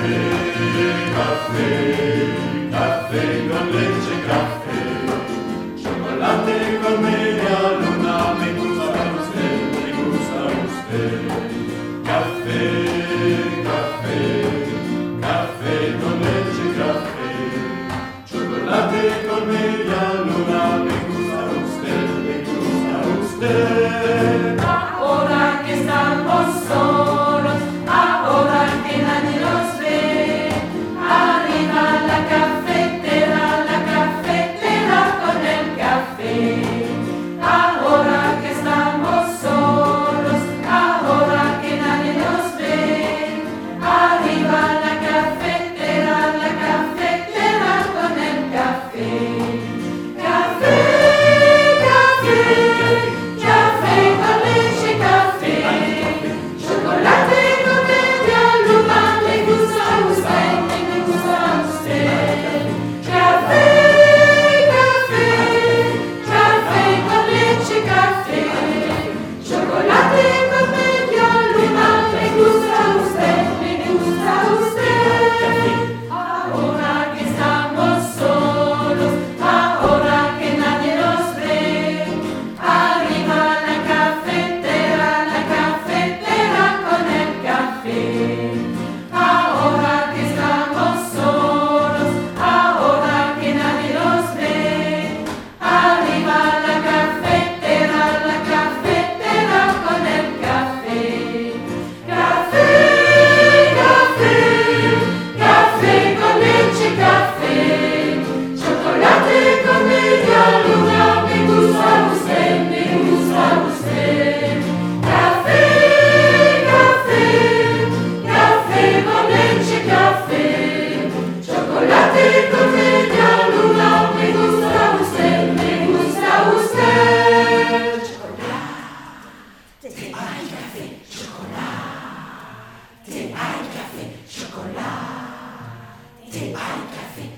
caffè con leche, caffè, chocolate con media luna, me gusta usted, caffè, caffè con leche, caffè, chocolate con media luna, me gusta usted. Ahora que estamos solos, ahora que nadie nos ve, arriba la cafetera con el café. Ahora que estamos solos, ahora que nadie nos ve, arriba la cafetera con el café. Thé, café, chocolat. Thé, café,